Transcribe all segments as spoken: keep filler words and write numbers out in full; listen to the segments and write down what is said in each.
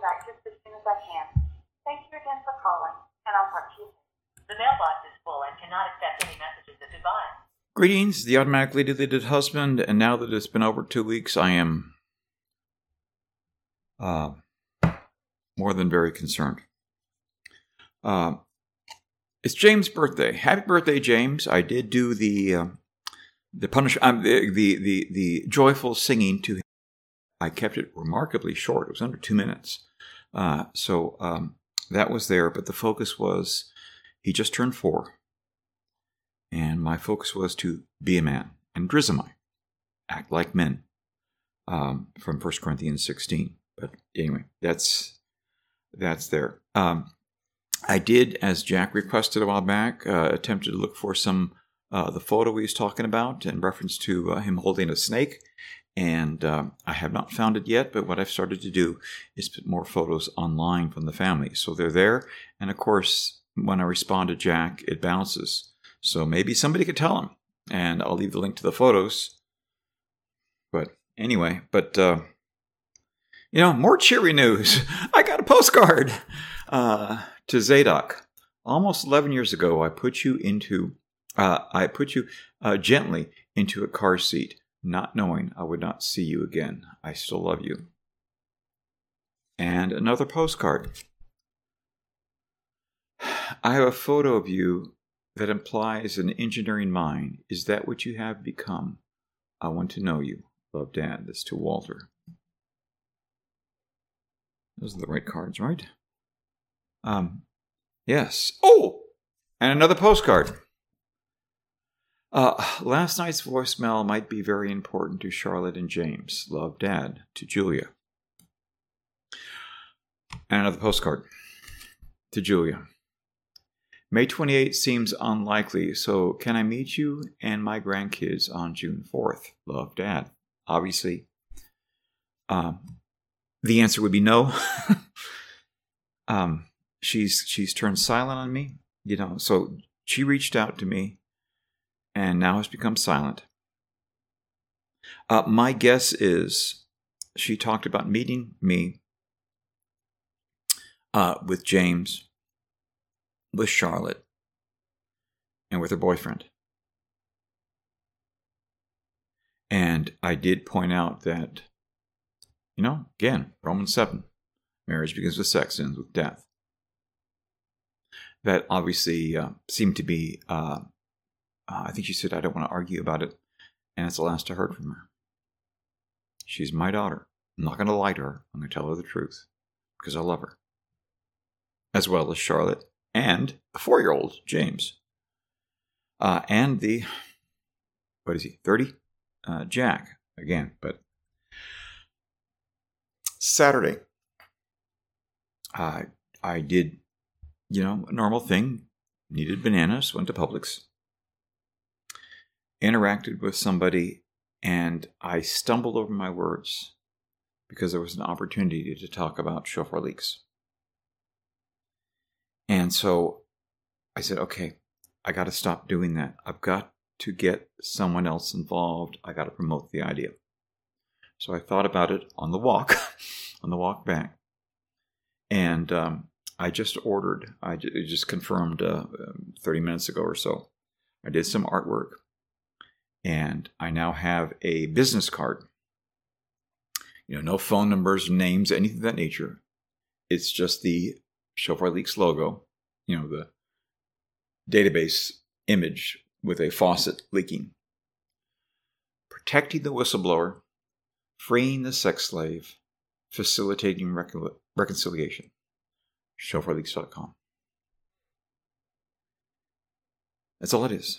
back just as soon as I can. Thank you again for calling, and I'll talk to you soon. The mailbox is full and cannot accept any messages at goodbye. Greetings, the automatically deleted husband, and now that it's been over two weeks, I am uh, more than very concerned. Uh, it's James' birthday. Happy birthday, James! I did do the uh, the punish um, the, the the the joyful singing to him. I kept it remarkably short. It was under two minutes, uh, so um, that was there. But the focus was he just turned four. And my focus was to be a man and drizomai, act like men, um, from First Corinthians sixteen. But anyway, that's that's there. Um, I did, as Jack requested a while back, uh, attempted to look for some uh, the photo he was talking about in reference to uh, him holding a snake, and um, I have not found it yet. But what I've started to do is put more photos online from the family, so they're there. And of course, when I respond to Jack, it bounces. So maybe somebody could tell him, and I'll leave the link to the photos. But anyway, but, uh, you know, more cheery news. I got a postcard uh, to Zadok. Almost eleven years ago, I put you into, uh, I put you uh, gently into a car seat, not knowing I would not see you again. I still love you. And another postcard. I have a photo of you that implies an engineering mind. Is that what you have become? I want to know you. Love, Dad. That's to Walter. Those are the right cards, right? Um, yes. Oh! And another postcard. Uh, last night's voicemail might be very important to Charlotte and James. Love, Dad. To Julia. And another postcard. To Julia. May twenty-eighth seems unlikely, so can I meet you and my grandkids on June fourth? Love, Dad. Obviously, um, the answer would be no. um, she's she's turned silent on me, you know. So she reached out to me, and now has become silent. Uh, my guess is she talked about meeting me uh, with James, with Charlotte, and with her boyfriend. And I did point out that, you know, again, Romans seven, marriage begins with sex, ends with death. That obviously uh, seemed to be, uh, uh, I think she said, I don't want to argue about it. And it's the last I heard from her. She's my daughter. I'm not going to lie to her. I'm going to tell her the truth because I love her. As well as Charlotte. And a four-year-old, James. Uh, and the, what is he, thirty? Uh, Jack, again. But Saturday, uh, I did, you know, a normal thing. Needed bananas, went to Publix. Interacted with somebody, and I stumbled over my words because there was an opportunity to talk about shofar leaks. And so I said, okay, I got to stop doing that. I've got to get someone else involved. I got to promote the idea. So I thought about it on the walk, on the walk back. And um, I just ordered, I just confirmed uh, thirty minutes ago or so. I did some artwork. And I now have a business card. You know, no phone numbers, names, anything of that nature. It's just the Shofar Leaks logo, you know, the database image with a faucet leaking. Protecting the whistleblower, freeing the sex slave, facilitating recon- reconciliation. shofar leaks dot com. That's all it is.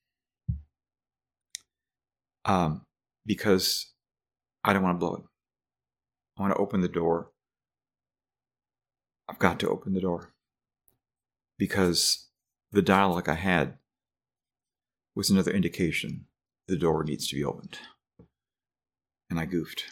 Um, because I don't want to blow it. I want to open the door. I've got to open the door because the dialogue I had was another indication the door needs to be opened. And I goofed.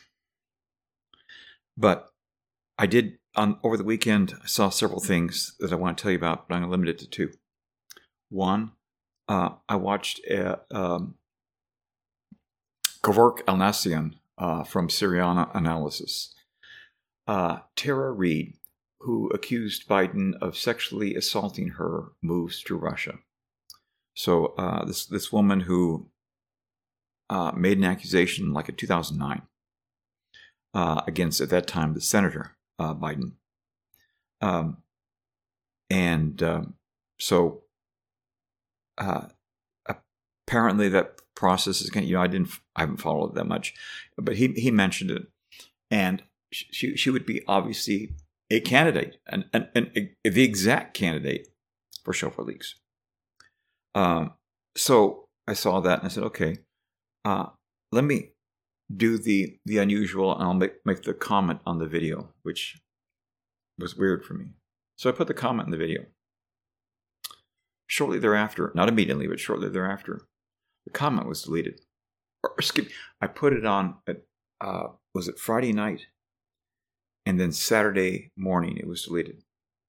But I did, on over the weekend, I saw several things that I want to tell you about, but I'm going to limit it to two. One, uh, I watched a, um, Kevork Elnassian uh, from Syriana Analysis. uh, Tara Reid, who accused Biden of sexually assaulting her, moves to Russia. So uh, this this woman who uh, made an accusation like in two thousand nine uh, against, at that time, the Senator uh, Biden. Um, and um, so uh, apparently that process is going to, you know, I didn't, I haven't followed it that much, but he, he mentioned it. And she, she would be obviously a candidate, and an, an, an, the exact candidate for Chauffeur Leaks. Um, so I saw that and I said, okay, uh, let me do the the unusual, and I'll make, make the comment on the video, which was weird for me. So I put the comment in the video. Shortly thereafter, not immediately, but shortly thereafter, the comment was deleted. Or, excuse me, I put it on at, uh, was it Friday night? And then Saturday morning, it was deleted.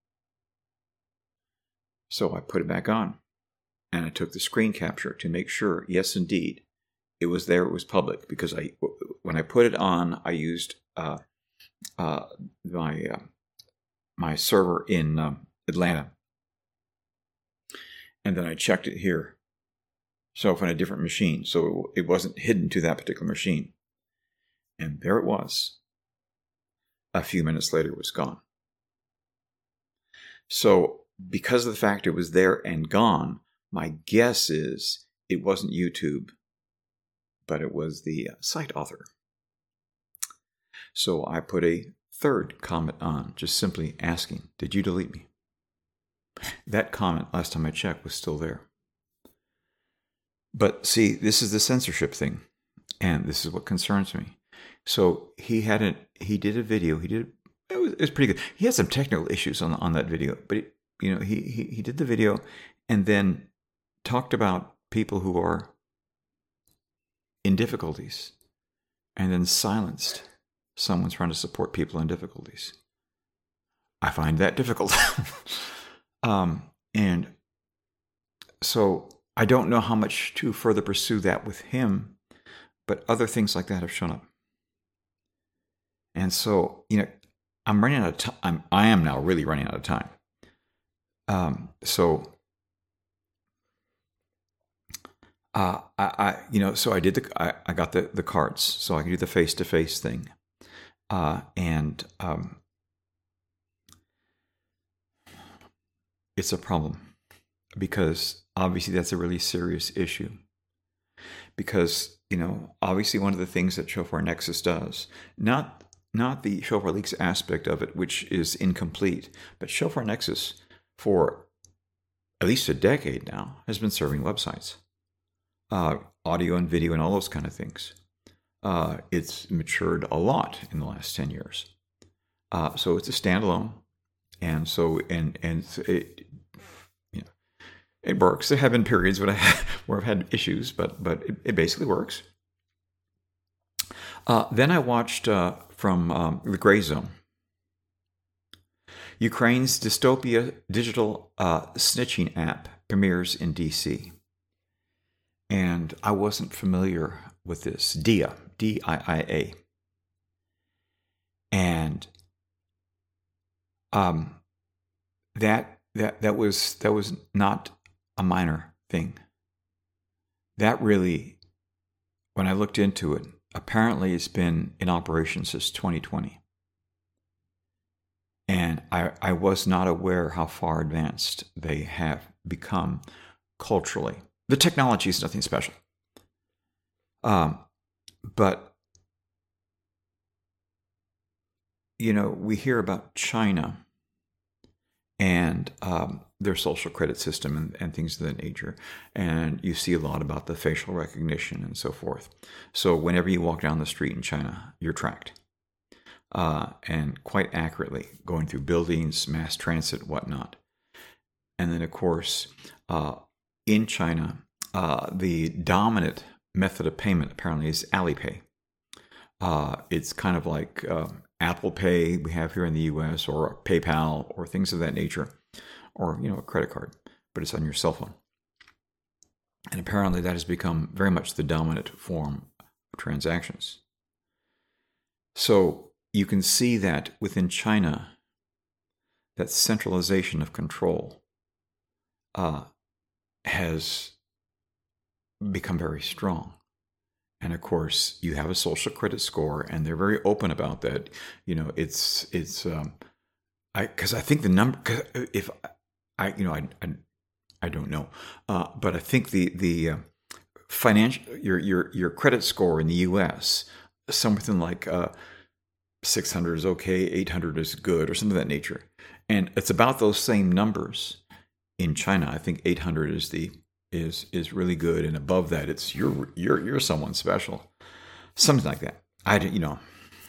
So I put it back on. And I took the screen capture to make sure, yes, indeed, it was there, it was public. Because I, when I put it on, I used uh, uh, my uh, my server in um, Atlanta. And then I checked it here. So on a different machine. So it wasn't hidden to that particular machine. And there it was. A few minutes later, it was gone. So because of the fact it was there and gone, my guess is it wasn't YouTube, but it was the site author. So I put a third comment on, just simply asking, did you delete me? That comment, last time I checked, was still there. But see, this is the censorship thing, and this is what concerns me. So he had a, he did a video. He did it was, it was pretty good. He had some technical issues on on that video, but it, you know he, he he did the video, and then talked about people who are in difficulties, and then silenced someone trying to support people in difficulties. I find that difficult. um, and so I don't know how much to further pursue that with him, but other things like that have shown up. And so, you know, I'm running out of time. I'm, I am now really running out of time. Um, so, uh, I, I, you know, so I did the, I, I got the, the cards, so I can do the face-to-face thing. Uh, and, um, it's a problem because obviously that's a really serious issue. Because, you know, obviously one of the things that Chauffeur Nexus does, not not the Chauffeur Leaks aspect of it, which is incomplete, but Chauffeur Nexus, for at least a decade now, has been serving websites, uh, audio and video and all those kind of things. Uh, it's matured a lot in the last ten years. Uh, so it's a standalone. And so, and, and it, you know, it works. There have been periods when I have, where I've had issues, but, but it, it basically works. Uh, then I watched uh, from um, The Gray Zone. Ukraine's dystopia digital uh, snitching app premieres in D C. And I wasn't familiar with this. D I A, D I I A. And um, that that that was that was not a minor thing. That really, when I looked into it, apparently it's been in operation since twenty twenty. And I, I was not aware how far advanced they have become culturally. The technology is nothing special. Um, but, you know, we hear about China and um, their social credit system and, and things of that nature. And you see a lot about the facial recognition and so forth. So whenever you walk down the street in China, you're tracked. Uh, and quite accurately, going through buildings, mass transit, whatnot. And then, of course, uh, in China, uh, the dominant method of payment apparently is Alipay. Uh, it's kind of like uh, Apple Pay we have here in the U S, or PayPal, or things of that nature, or, you know, a credit card, but it's on your cell phone. And apparently that has become very much the dominant form of transactions. So you can see that within China, that centralization of control uh, has become very strong. And of course, you have a social credit score, and they're very open about that. You know, it's it's um, I because I think the number, cause if I you know I I, I don't know, uh, but I think the the uh, financial your your your credit score in the U S something like uh, six hundred is okay, eight hundred is good, or something of that nature, and it's about those same numbers in China. I think eight hundred is the is is really good, and above that, it's you're you're you're someone special, something like that. I you know,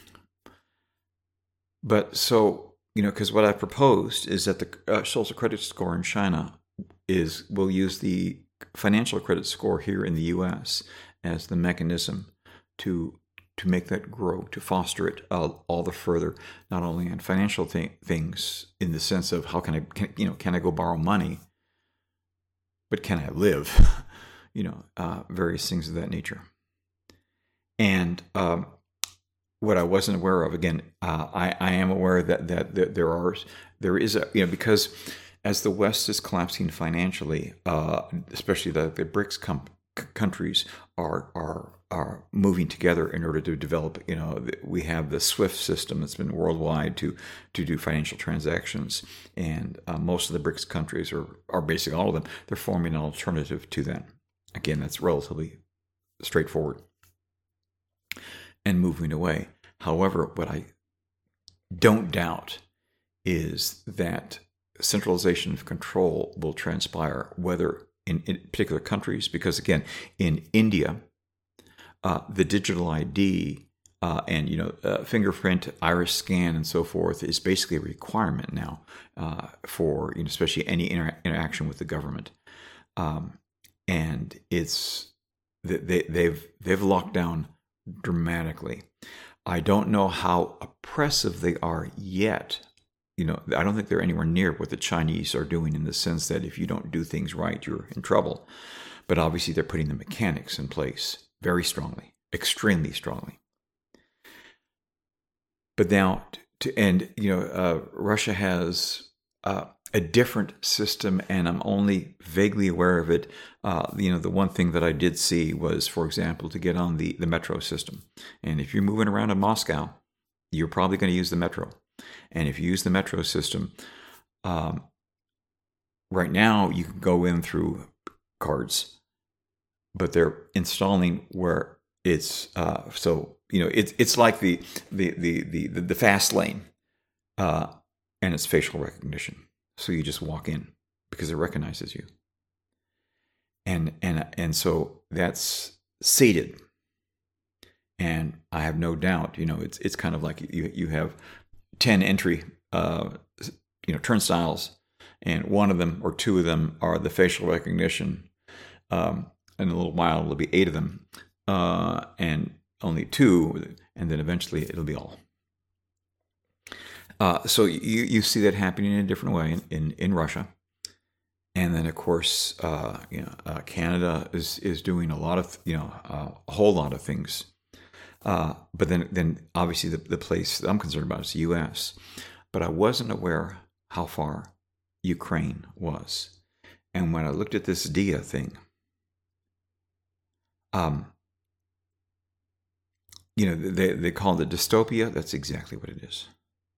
but so you know, because what I proposed is that the uh, social credit score in China is we'll use the financial credit score here in the U S as the mechanism to to make that grow, to foster it uh, all the further, not only in financial th- things in the sense of how can I can, you know can I go borrow money, but can I live? you know, uh, various things of that nature. And um, what I wasn't aware of, again, uh, I, I am aware that, that that there are there is a you know because as the West is collapsing financially, uh, especially the the BRICS com- countries are are are moving together in order to develop. You know, we have the SWIFT system that's been worldwide to to do financial transactions, and uh, most of the BRICS countries, or are basically all of them, they're forming an alternative to that. Again, that's relatively straightforward and moving away. However, what I don't doubt is that centralization of control will transpire, whether in, in particular countries, because again, in India, uh, the digital I D uh, and you know uh, fingerprint, iris scan, and so forth is basically a requirement now uh, for you know, especially any inter- interaction with the government, um, and it's they they've they've locked down dramatically. I don't know how oppressive they are yet. You know, I don't think they're anywhere near what the Chinese are doing in the sense that if you don't do things right, you're in trouble. But obviously, they're putting the mechanics in place very strongly, extremely strongly. But now, to end, you know, uh, Russia has uh, a different system, and I'm only vaguely aware of it. Uh, you know, the one thing that I did see was, for example, to get on the, the metro system. And if you're moving around in Moscow, you're probably going to use the metro. And if you use the metro system, um, right now you can go in through cards, but they're installing where it's uh, so you know it's it's like the the the the the fast lane, uh, and it's facial recognition. So you just walk in because it recognizes you, and and and so that's seated. And I have no doubt, you know, it's it's kind of like you you have ten entry, uh, you know, turnstiles, and one of them or two of them are the facial recognition. Um, in a little while, there'll be eight of them, uh, and only two, and then eventually it'll be all. Uh, so you you see that happening in a different way in, in, in Russia, and then of course, uh, you know, uh, Canada is is doing a lot of you know uh, a whole lot of things. Uh, but then, then obviously the, the place that I'm concerned about is the U S. But I wasn't aware how far Ukraine was. And when I looked at this D I A thing, um, you know, they, they call it dystopia. That's exactly what it is.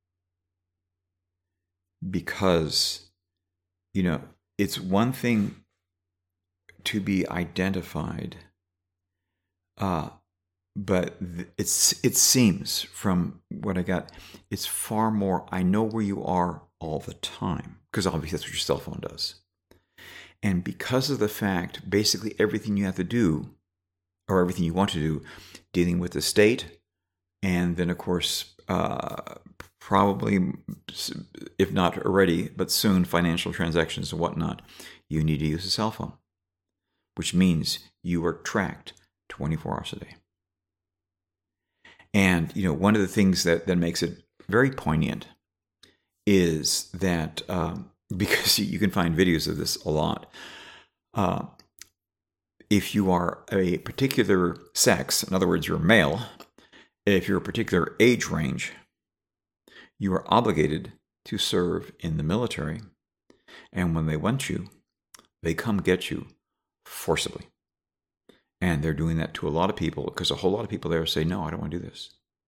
Because, you know, it's one thing to be identified, uh, but it's it seems from what I got, it's far more, I know where you are all the time, because obviously that's what your cell phone does. And because of the fact, basically everything you have to do, or everything you want to do, dealing with the state, and then of course, uh, probably, if not already, but soon, financial transactions and whatnot, you need to use a cell phone, which means you are tracked twenty-four hours a day. And, you know, one of the things that, that makes it very poignant is that, um, because you can find videos of this a lot, uh, if you are a particular sex, in other words, you're male, if you're a particular age range, you are obligated to serve in the military. And when they want you, they come get you forcibly. And they're doing that to a lot of people because a whole lot of people there say, no, I don't want to do this.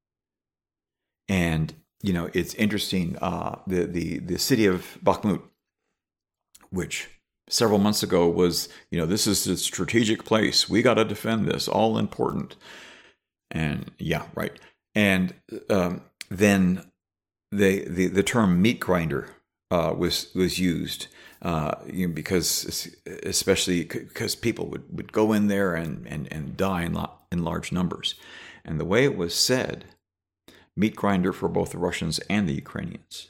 And, you know, it's interesting. Uh, the, the, the city of Bakhmut, which several months ago was, you know, this is a strategic place. We got to defend this, all important. And yeah, right. And um, then they, the, the term meat grinder uh, was, was used. Uh, you know, because especially because people would, would go in there and, and, and die in, lo- in large numbers. And the way it was said, meat grinder for both the Russians and the Ukrainians.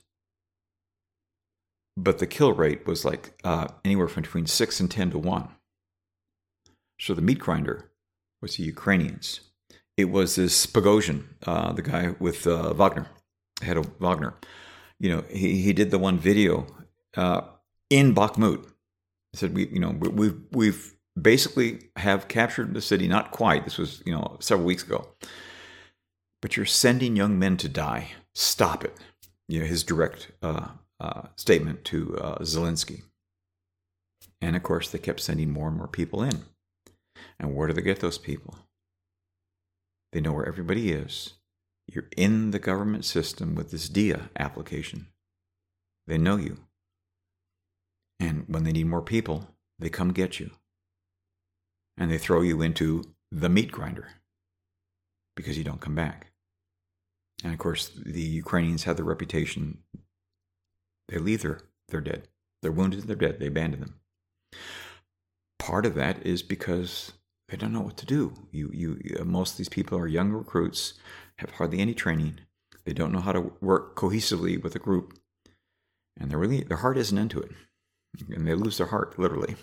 But the kill rate was like uh, anywhere from between six and ten to one. So the meat grinder was the Ukrainians. It was this Pogozhin, uh, the guy with uh, Wagner, head of Wagner. You know, he, he did the one video uh, in Bakhmut. He said, we, you know, we, we've, we've basically have captured the city. Not quite. This was, you know, several weeks ago. But you're sending young men to die. Stop it. You know, his direct uh, uh, statement to uh, Zelensky. And of course, they kept sending more and more people in. And where do they get those people? They know where everybody is. You're in the government system with this D I A application. They know you. And when they need more people, they come get you. And they throw you into the meat grinder because you don't come back. And of course, the Ukrainians have the reputation. They leave, they're, they're dead. They're wounded, they're dead. They abandon them. Part of that is because they don't know what to do. You, you, most of these people are young recruits, have hardly any training. They don't know how to work cohesively with a group. And they're really, their heart isn't into it. And they lose their heart, literally.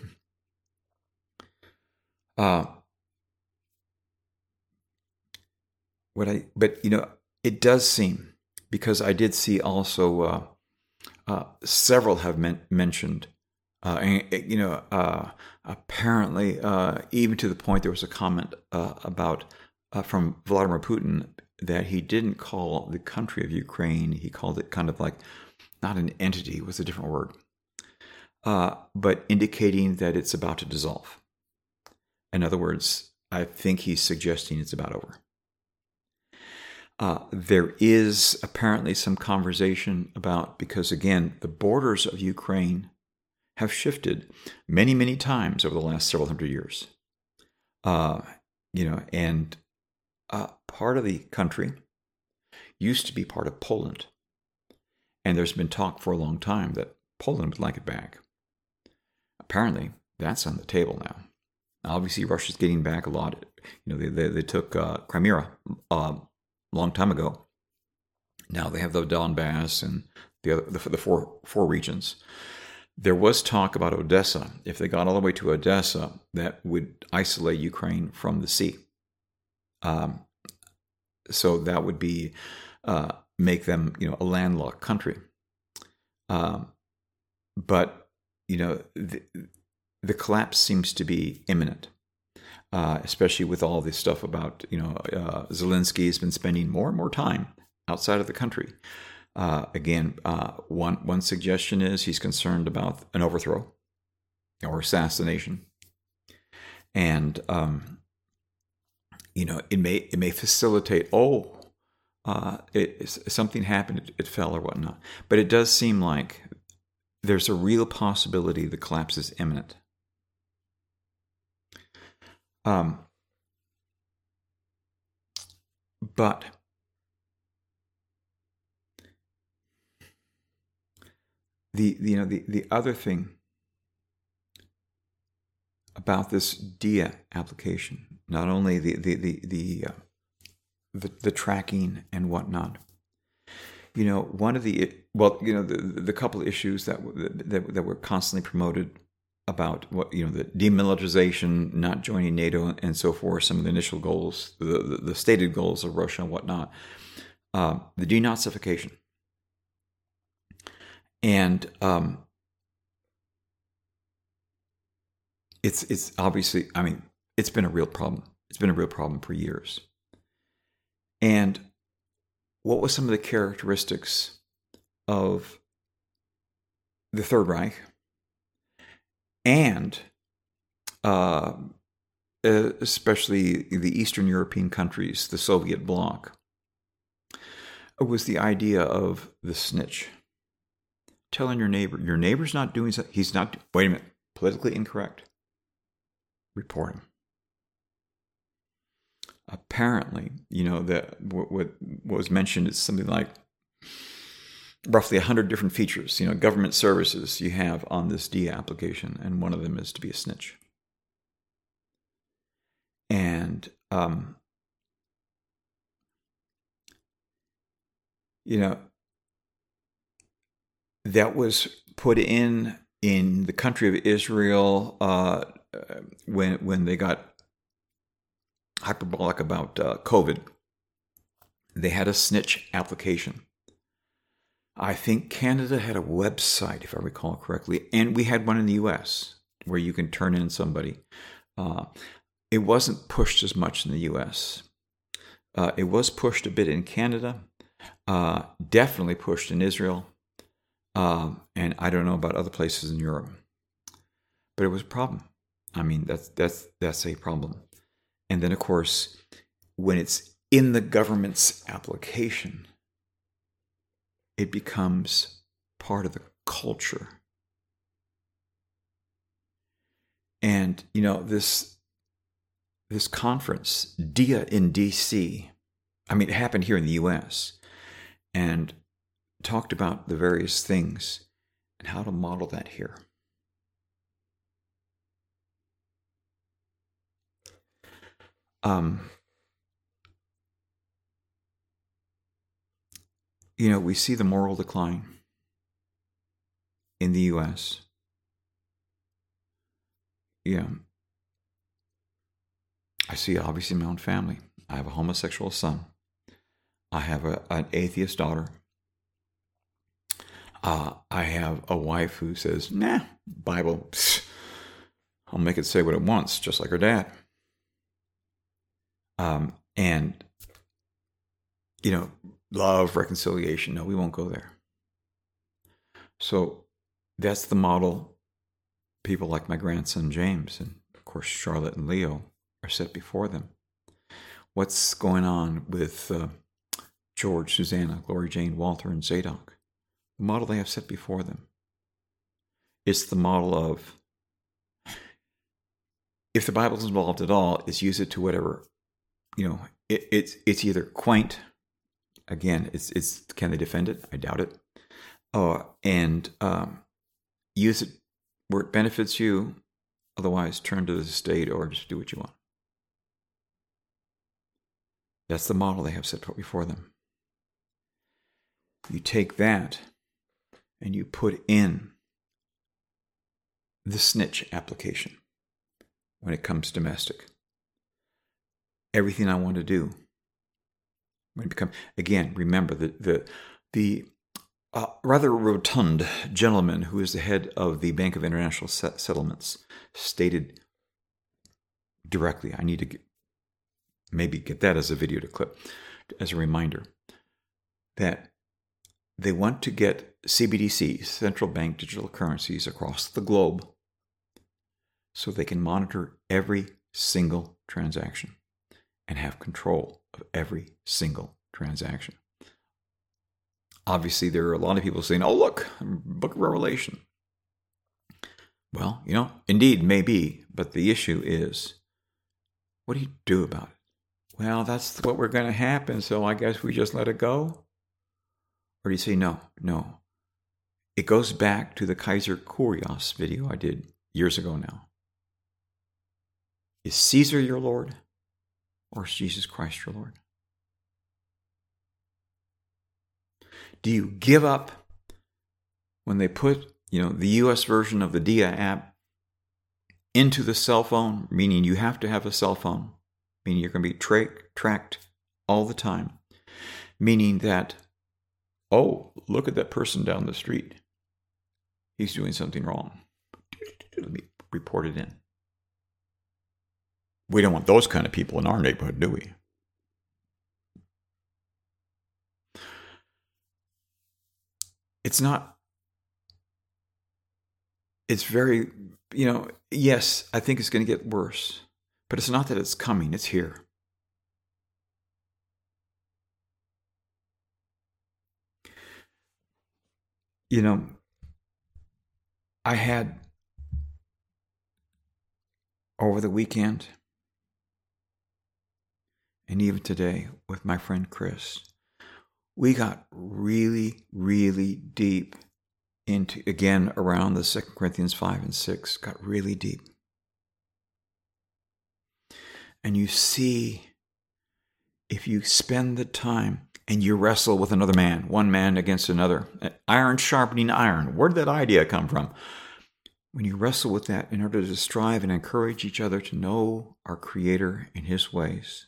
Uh, what I, but, you know, it does seem, because I did see also uh, uh, several have men- mentioned, uh, and, you know, uh, apparently, uh, even to the point there was a comment uh, about uh, from Vladimir Putin that he didn't call the country of Ukraine, he called it kind of like, not an entity, it was a different word, uh, but indicating that it's about to dissolve. In other words, I think he's suggesting it's about over. Uh, there is apparently some conversation about, because again, the borders of Ukraine have shifted many, many times over the last several hundred years. Uh, you know, and uh, part of the country used to be part of Poland. And there's been talk for a long time that Poland would like it back. Apparently, that's on the table now. Obviously, Russia's getting back a lot. You know, they they, they took uh, Crimea a uh, long time ago. Now they have the Donbass and the other the, the four four regions. There was talk about Odessa. If they got all the way to Odessa, that would isolate Ukraine from the sea. Um, so that would be uh, make them, you know, a landlocked country. Um, but you know, the, the collapse seems to be imminent, uh, especially with all this stuff about, you know, uh, Zelensky has been spending more and more time outside of the country. Uh, again, uh, one one suggestion is he's concerned about an overthrow or assassination, and um, you know, it may it may facilitate. Oh, uh, it, something happened, it, it fell or whatnot. But it does seem like there's a real possibility the collapse is imminent. Um, but the you know the, the other thing about this D I A application, not only the the the the, uh, the the tracking and whatnot, you know, one of the well, you know, the the couple of issues that that that were constantly promoted about what, you know, the demilitarization, not joining NATO, and so forth. Some of the initial goals, the the, the stated goals of Russia and whatnot, uh, the denazification, and um, it's it's obviously, I mean, it's been a real problem. It's been a real problem for years. And what was some of the characteristics of the Third Reich and uh, especially the Eastern European countries, the Soviet bloc, was the idea of the snitch. Telling your neighbor, your neighbor's not doing something, he's not, wait a minute, politically incorrect. Report him. Apparently, you know, that what, what was mentioned is something like roughly one hundred different features, you know, government services you have on this D I A application, and one of them is to be a snitch. And, um, you know, that was put in in the country of Israel uh, when when they got hyperbolic about uh, COVID. They had a snitch application. I think Canada had a website, if I recall correctly, and we had one in the U S where you can turn in somebody. Uh, it wasn't pushed as much in the U S. Uh, it was pushed a bit in Canada, uh, definitely pushed in Israel, uh, and I don't know about other places in Europe. But it was a problem. I mean, that's that's that's a problem. And then, of course, when it's in the government's application, it becomes part of the culture. And, you know, this this conference, D I A in D C, I mean, it happened here in the U S, and talked about the various things and how to model that here. Um, you know, we see the moral decline in the U S. Yeah. I see, obviously, my own family. I have a homosexual son. I have a, an atheist daughter. Uh, I have a wife who says, nah, Bible, pfft, I'll make it say what it wants, just like her dad. Um, and, you know, love, reconciliation, no, we won't go there. So that's the model people like my grandson James, and of course Charlotte and Leo, are set before them. What's going on with uh, George, Susanna, Gloria Jane, Walter, and Zadok? The model they have set before them. It's the model of, if the Bible's involved at all, is use it to whatever, you know, it, it's it's either quaint, again, it's it's can they defend it? I doubt it. Uh, and um, use it where it benefits you, otherwise turn to the state or just do what you want. That's the model they have set before them. You take that and you put in the snitch application when it comes domestic. Everything I want to do. When it become, again, remember the the the uh, rather rotund gentleman who is the head of the Bank of International Settlements stated directly, I need to get, maybe get that as a video to clip, as a reminder, that they want to get C B D Cs, central bank digital currencies, across the globe so they can monitor every single transaction and have control of every single transaction. Obviously, there are a lot of people saying, oh, look, Book of Revelation. Well, you know, indeed, maybe, but the issue is, what do you do about it? Well, that's what we're going to happen, so I guess we just let it go? Or do you say, no, no. It goes back to the Kaiser Kurios video I did years ago now. Is Caesar your Lord, or is Jesus Christ your Lord? Do you give up when they put, you know, the U S version of the D I A app into the cell phone, meaning you have to have a cell phone, meaning you're going to be tra- tracked all the time, meaning that, oh, look at that person down the street. He's doing something wrong. Let me report it in. We don't want those kind of people in our neighborhood, do we? it's not, it's very, you know, yes, I think it's going to get worse, but it's not that it's coming, it's here. You know, I had over the weekend and even today with my friend Chris, we got really, really deep into, again, around the Second Corinthians five and six, got really deep. And you see, if you spend the time and you wrestle with another man, one man against another, iron sharpening iron, where did that idea come from? When you wrestle with that in order to strive and encourage each other to know our Creator and His ways,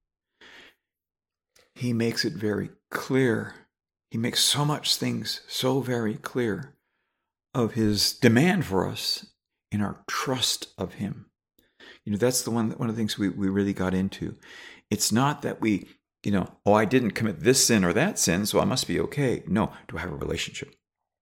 He makes it very clear. He makes so much things so very clear of His demand for us in our trust of Him. You know, that's the one, one of the things we, we really got into. It's not that we, you know, oh, I didn't commit this sin or that sin, so I must be okay. No, do I have a relationship?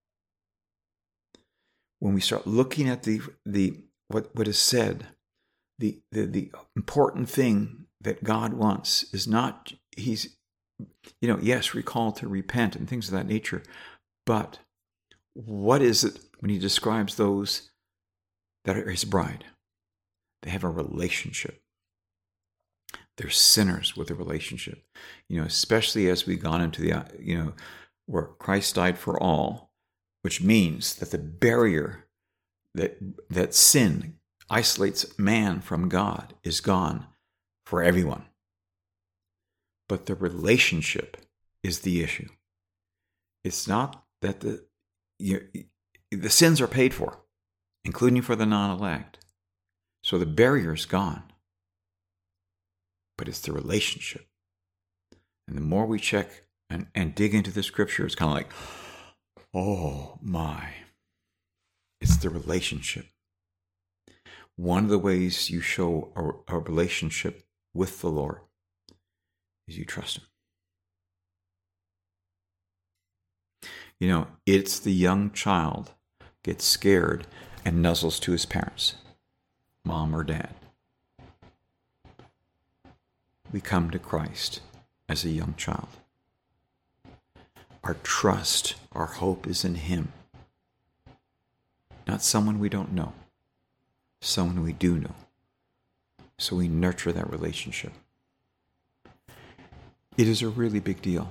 When we start looking at the the what, what is said, the, the the important thing that God wants is not, He's, you know, yes, we're called to repent and things of that nature, but what is it when He describes those that are His bride? They have a relationship. They're sinners with a relationship. You know, especially as we've gone into the, you know, where Christ died for all, which means that the barrier that that sin isolates man from God is gone for everyone. But the relationship is the issue. It's not that the you, the sins are paid for, including for the non-elect. So the barrier is gone. But it's the relationship. And the more we check and, and dig into the scripture, it's kind of like, oh my. It's the relationship. One of the ways you show a, a relationship with the Lord is you trust Him. You know, it's the young child gets scared and nuzzles to his parents, mom or dad. We come to Christ as a young child. Our trust, our hope is in Him. Not someone we don't know, someone we do know. So we nurture that relationship. It is a really big deal.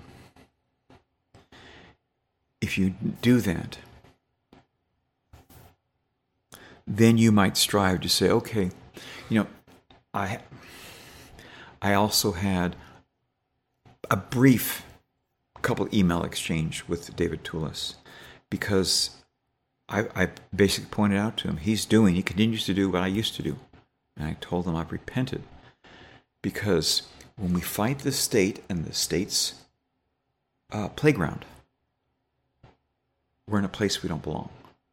If you do that, then you might strive to say, okay, you know, I I also had a brief couple email exchange with David Toulis, because I, I basically pointed out to him, he's doing, he continues to do what I used to do. And I told him I've repented. Because when we fight the state and the state's uh, playground, we're in a place we don't belong.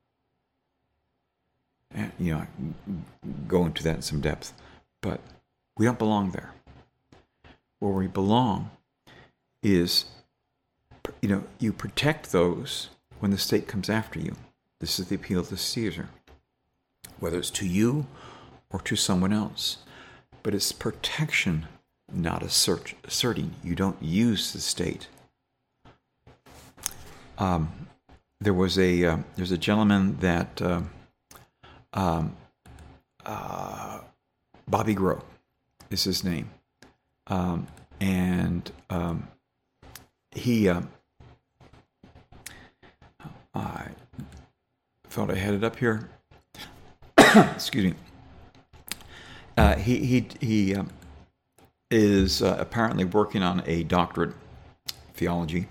And, you know, I go into that in some depth. But we don't belong there. Where we belong is, you know, you protect those when the state comes after you. This is the appeal to Caesar, whether it's to you or to someone else. But it's protection, not assert, asserting. You don't use the state. Um, there was a uh, there's a gentleman that uh, um, uh, Bobby Grow is his name, um, and um, he. Uh, I thought I had it up here. Excuse me. Uh, he he he um, is uh, apparently working on a doctorate theology.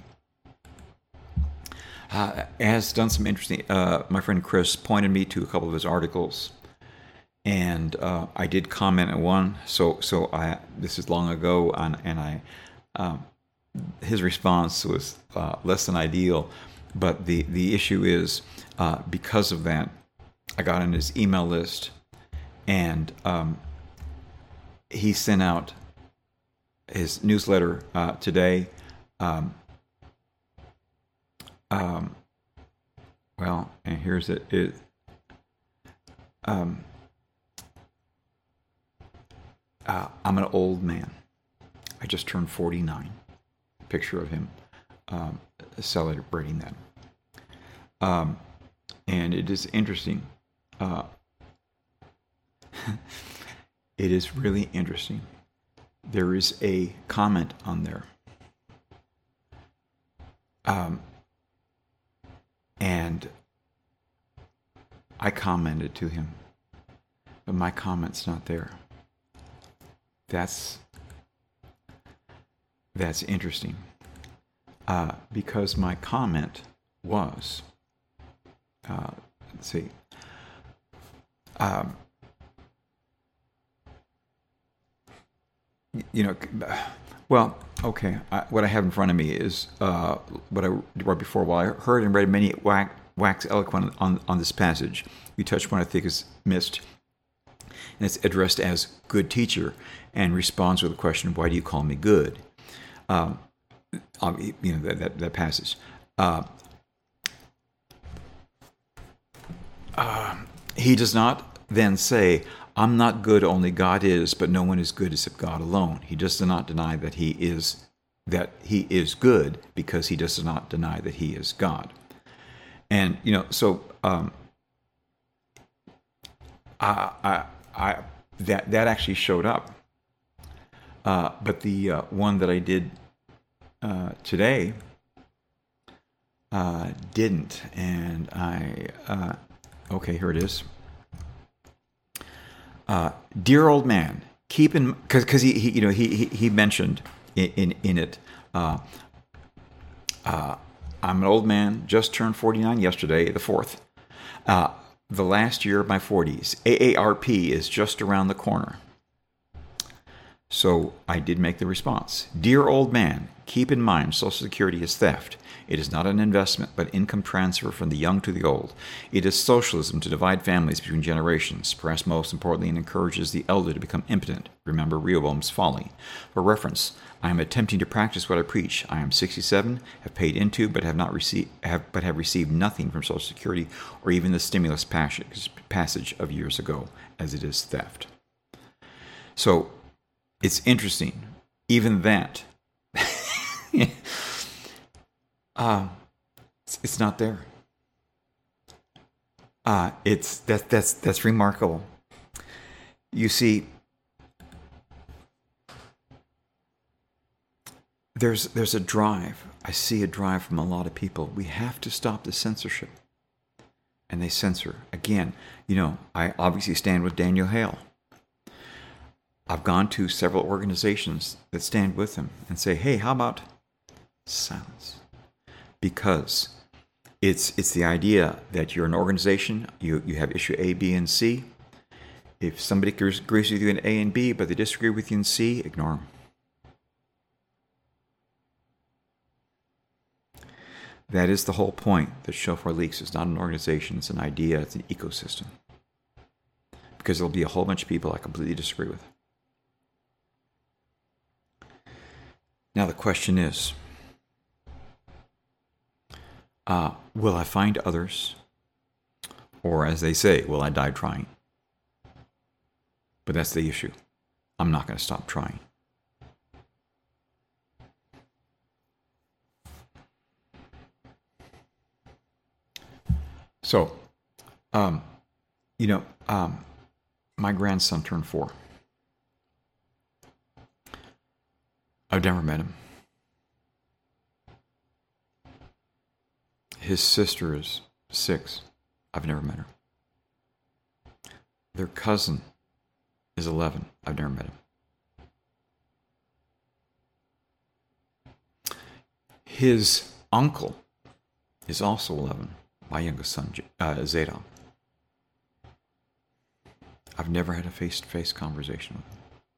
Uh, has done some interesting. Uh, my friend Chris pointed me to a couple of his articles, and uh, I did comment on one. So so I this is long ago, and and I um, his response was uh, less than ideal. But the, the issue is, uh, because of that, I got on his email list, and um, he sent out his newsletter uh, today. Um, um, well, and here's it. it um, uh, I'm an old man. I just turned forty-nine. Picture of him um, celebrating that. Um, and it is interesting. Uh, it is really interesting. There is a comment on there. Um, and I commented to him, but my comment's not there. That's that's interesting, uh, because my comment was, uh, let's see, um, you know, well, okay. I, what I have in front of me is uh, what I read before. Well, I heard and read many wax, wax eloquent on on this passage. You touched one I think is missed, and it's addressed as "good teacher," and responds with a question, "Why do you call me good?" Um, you know that that, that passage. Uh, uh, he does not then say, "I'm not good, only God is, but no one is good except God alone." He does not deny that he is that he is good because he does not deny that he is God. And you know, so um, I, I, I that that actually showed up. Uh, but the uh, one that I did uh, today uh, didn't, and I uh, okay, here it is. Uh, dear old man, keep in because because he, he you know he he, he mentioned in in, in it. Uh, uh, I'm an old man, just turned forty-nine yesterday, the fourth. Uh, the last year of my forties. A A R P is just around the corner. So I did make the response. Dear old man, keep in mind Social Security is theft. It is not an investment, but income transfer from the young to the old. It is socialism to divide families between generations. Perhaps most importantly, it encourages the elder to become impotent. Remember Rehoboam's folly. For reference, I am attempting to practice what I preach. I am sixty-seven, have paid into, but have not received, have, but have received nothing from Social Security or even the stimulus passage, passage of years ago, as it is theft. So it's interesting, even that. uh, it's, it's not there. Uh, it's that that's that's remarkable. You see, there's there's a drive. I see a drive from a lot of people. We have to stop the censorship, and they censor again. You know, I obviously stand with Daniel Hale. I've gone to several organizations that stand with him and say, hey, how about silence? Because it's it's the idea that you're an organization, you, you have issue A, B, and C. If somebody agrees with you in A and B, but they disagree with you in C, ignore them. That is the whole point that Shofar Leaks is not an organization, it's an idea, it's an ecosystem. Because there'll be a whole bunch of people I completely disagree with. Now the question is, uh, will I find others? Or as they say, will I die trying? But that's the issue. I'm not going to stop trying. So, um, you know, um, my grandson turned four. I've never met him. His sister is six. I've never met her. Their cousin is eleven. I've never met him. His uncle is also eleven. My youngest son, uh, Zadok. I've never had a face-to-face conversation with him.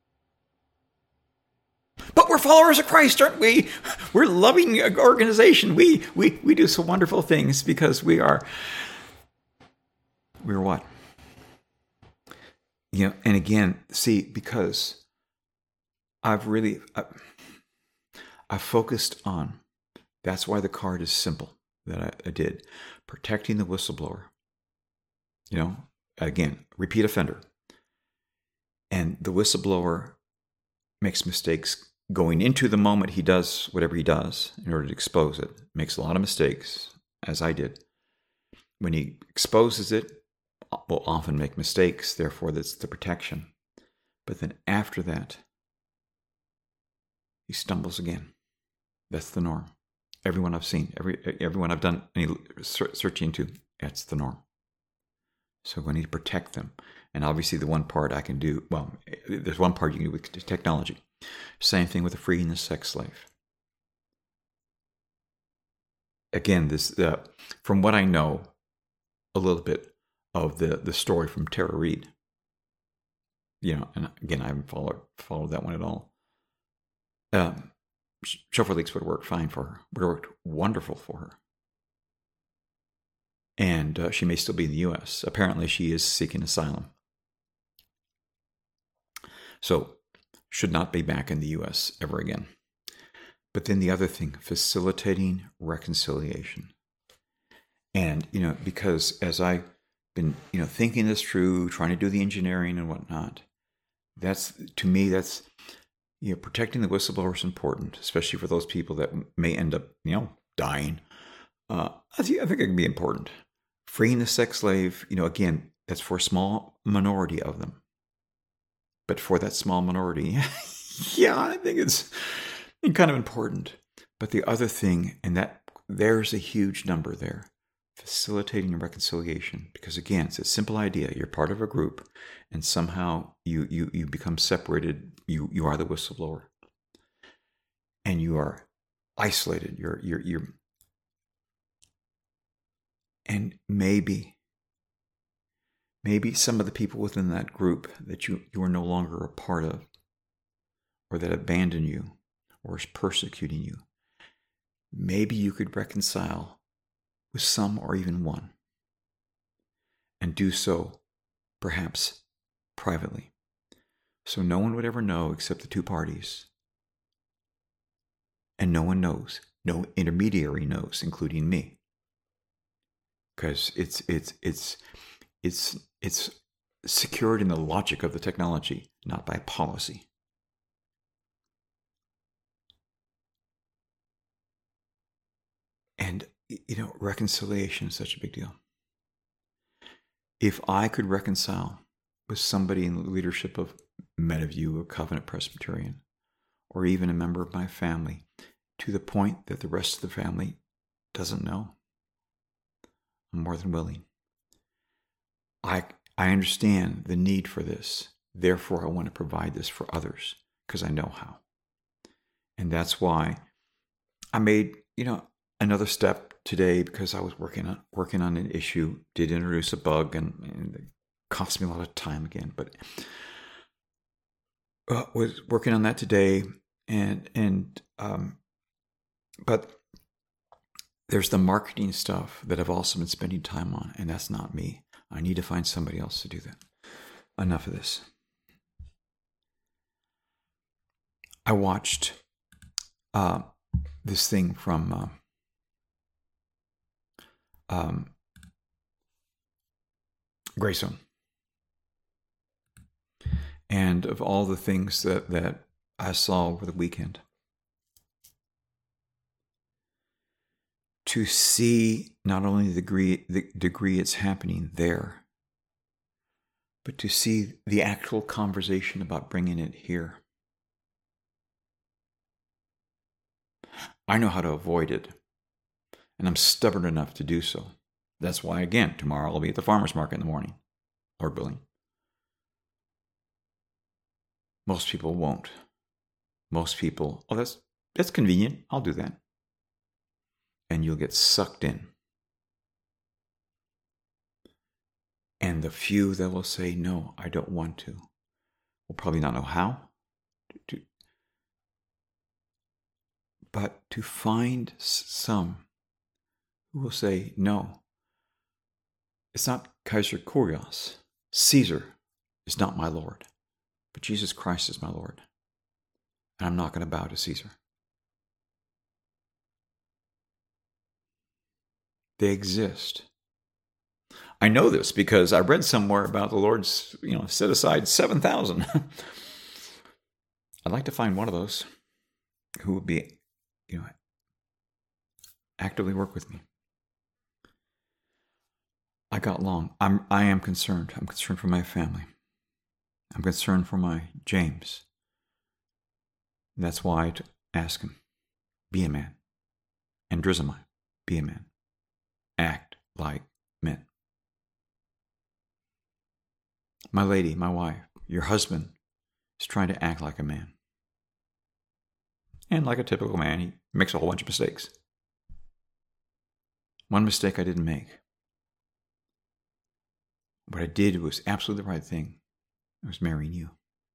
But we're followers of Christ, aren't we? We're loving organization. We we we do some wonderful things because we are. We're what? You know, and again, see, because I've really I, I've focused on. That's why the card is simple that I, I did. protecting the whistleblower. You know, again, repeat offender. And the whistleblower makes mistakes going into the moment he does whatever he does in order to expose it. Makes a lot of mistakes, as I did. When he exposes it, will often make mistakes, therefore that's the protection. But then after that, he stumbles again. That's the norm. Everyone I've seen, every everyone I've done any searching into, that's the norm. So we need to protect them. And obviously the one part I can do, well, there's one part you can do with technology. Same thing with the freeing the sex slave. Again, this uh, from what I know, a little bit of the, the story from Tara Reid. You know, and again, I haven't followed followed that one at all. Um, Chauffeur Leaks would have worked fine for her. Would have worked wonderful for her. And uh, she may still be in the U S. Apparently, she is seeking asylum. So, should not be back in the U S ever again. But then the other thing, facilitating reconciliation. And, you know, because as I've been, you know, thinking this through, trying to do the engineering and whatnot, that's, to me, that's, you know, protecting the whistleblower is important, especially for those people that may end up, you know, dying. Uh, I think it can be important. Freeing the sex slave, you know, again, that's for a small minority of them. But for that small minority, yeah, I think it's kind of important. But the other thing, and that there's a huge number there, facilitating reconciliation. Because again, it's a simple idea. You're part of a group, and somehow you you you become separated. You you are the whistleblower, and you are isolated. You're you're you're, and maybe. Maybe some of the people within that group that you, you are no longer a part of, or that abandon you, or is persecuting you, maybe you could reconcile with some or even one, and do so perhaps privately. So no one would ever know except the two parties. And no one knows. No intermediary knows, including me. Because it's it's it's it's it's secured in the logic of the technology, not by policy. And, you know, reconciliation is such a big deal. If I could reconcile with somebody in the leadership of Meadowview or Covenant Presbyterian, or even a member of my family, to the point that the rest of the family doesn't know, I'm more than willing. I I understand the need for this. Therefore, I want to provide this for others because I know how. And that's why I made, you know, another step today because I was working on working on an issue, did introduce a bug, and, and it cost me a lot of time again. But uh, was working on that today, and and um, but there's the marketing stuff that I've also been spending time on, and that's not me. I need to find somebody else to do that. Enough of this. I watched uh, this thing from uh, um, Greystone. And of all the things that, that I saw over the weekend, to see not only the degree, the degree it's happening there, but to see the actual conversation about bringing it here. I know how to avoid it, and I'm stubborn enough to do so. That's why, again, tomorrow I'll be at the farmer's market in the morning, Lord willing. Most people won't. Most people, oh, that's that's convenient. I'll do that. And you'll get sucked in. And the few that will say, no, I don't want to, will probably not know how to. to but to find some who will say, no, it's not Kaiser Kurios. Caesar is not my Lord, but Jesus Christ is my Lord. And I'm not going to bow to Caesar. They exist. I know this because I read somewhere about the Lord's, you know, set aside seven thousand. I'd like to find one of those who would be, you know, actively work with me. I got long. I'm, I am concerned. I'm concerned for my family. I'm concerned for my James. That's why I ask him, be a man. And Drizamai, be a man. Act like men. My lady, my wife, your husband is trying to act like a man. And like a typical man, he makes a whole bunch of mistakes. One mistake I didn't make. What I did was absolutely the right thing. I was marrying you.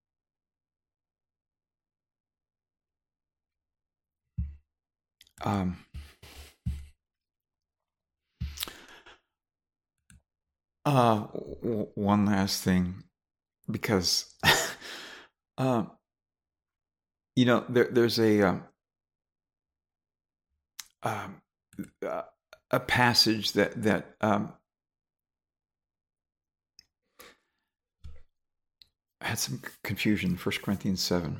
Um, uh, w- one last thing, because, uh, you know, there, there's a, um, um, uh, a passage that, that, um, had some confusion, First Corinthians seven,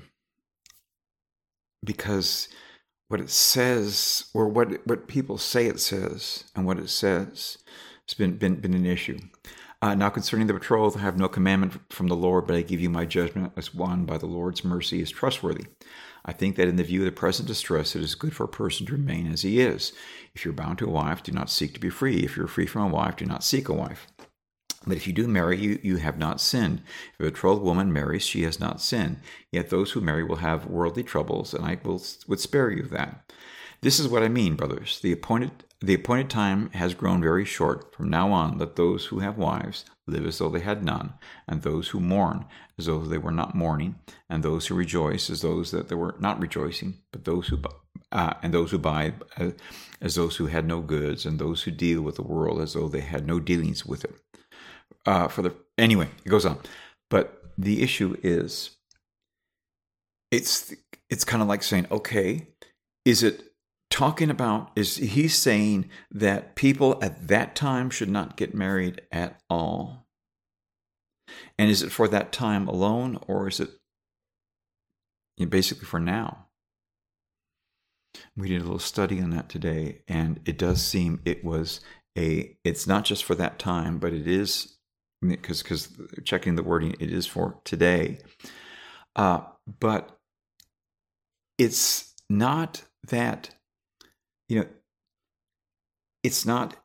because what it says, or what what people say it says, and what it says, has been been, been an issue. Uh, now concerning the betrothed, I have no commandment from the Lord, but I give you my judgment as one by the Lord's mercy is trustworthy. I think that in the view of the present distress, it is good for a person to remain as he is. If you're bound to a wife, do not seek to be free. If you're free from a wife, do not seek a wife. But if you do marry, you, you have not sinned. If a betrothed woman marries, she has not sinned. Yet those who marry will have worldly troubles, and I will would spare you of that. This is what I mean, brothers. The appointed the appointed time has grown very short. From now on, let those who have wives live as though they had none, and those who mourn as though they were not mourning, and those who rejoice as those that they were not rejoicing, but those who uh, and those who buy uh, as those who had no goods, and those who deal with the world as though they had no dealings with it. Uh, for the anyway, it goes on, but the issue is, it's it's kind of like saying, okay, is it talking about? Is he saying that people at that time should not get married at all? And is it for that time alone, or is it, you know, basically for now? We did a little study on that today, and it does seem it was a. It's not just for that time, but it is. Because because checking the wording, it is for today. Uh, but it's not that, you know, it's not,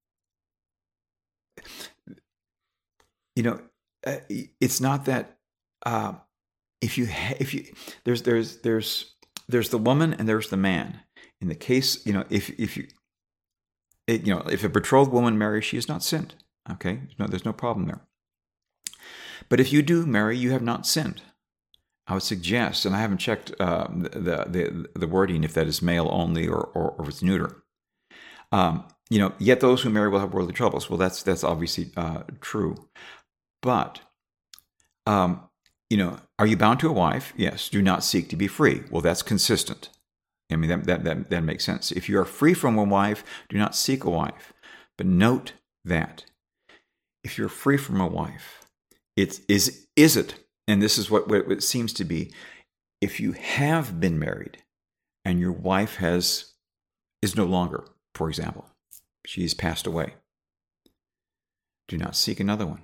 you know, uh, it's not that uh, if you, ha- if you, there's, there's, there's, there's the woman and there's the man. In the case, you know, if, if you, it, you know, if a betrothed woman marries, she has not sinned. Okay, no, there's no problem there. But if you do marry, you have not sinned. I would suggest, and I haven't checked uh, the, the the wording if that is male only or or, or if it's neuter. Um, you know, yet those who marry will have worldly troubles. Well, that's that's obviously uh, true. But um, you know, are you bound to a wife? Yes. Do not seek to be free. Well, that's consistent. I mean, that that that, that makes sense. If you are free from a wife, do not seek a wife. But note that. If you're free from a wife, it is is it, and this is what, what it seems to be, if you have been married and your wife has is no longer, for example, she's passed away, do not seek another one.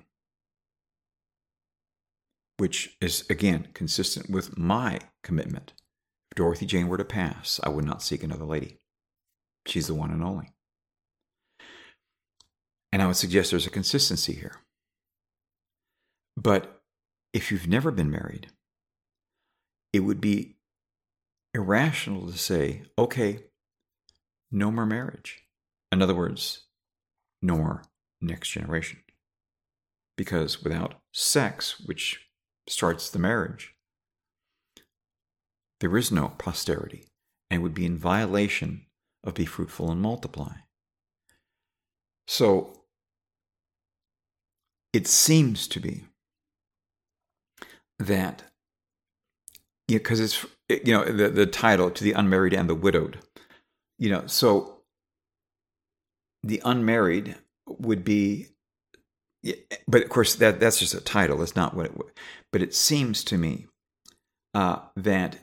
Which is, again, consistent with my commitment. If Dorothy Jane were to pass, I would not seek another lady. She's the one and only. And I would suggest there's a consistency here. But if you've never been married, it would be irrational to say, okay, no more marriage. In other words, no more next generation. Because without sex, which starts the marriage, there is no posterity, and would be in violation of be fruitful and multiply. So, it seems to be that, because you know, it's, you know, the, the title, to the unmarried and the widowed, you know, so the unmarried would be, but of course that that's just a title. It's not what it would. But it seems to me uh, that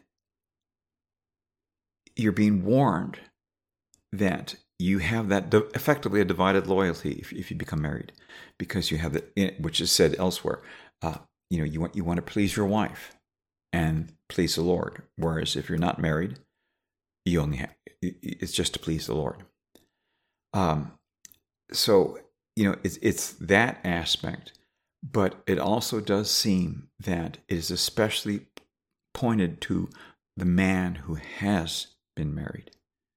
you're being warned that you have that di- effectively a divided loyalty if, if you become married, because you have the, which is said elsewhere. Uh, you know, you want you want to please your wife and please the Lord. Whereas if you're not married, you only have, it's just to please the Lord. Um, so you know, it's it's that aspect, but it also does seem that it is especially pointed to the man who has been married.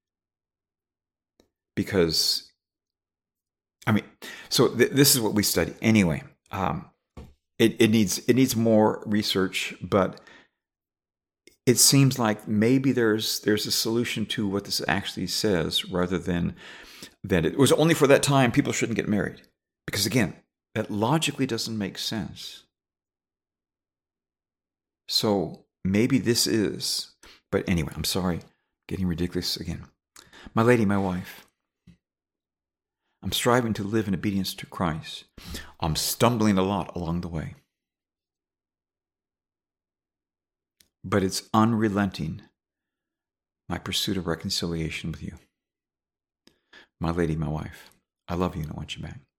Because, I mean, so th- this is what we study anyway. Um, it, it needs it needs more research, but it seems like maybe there's there's a solution to what this actually says, rather than that it was only for that time people shouldn't get married. Because again, that logically doesn't make sense. So maybe this is, but anyway, I'm sorry, getting ridiculous again. My lady, my wife, I'm striving to live in obedience to Christ. I'm stumbling a lot along the way. But it's unrelenting, my pursuit of reconciliation with you. My lady, my wife, I love you and I want you back.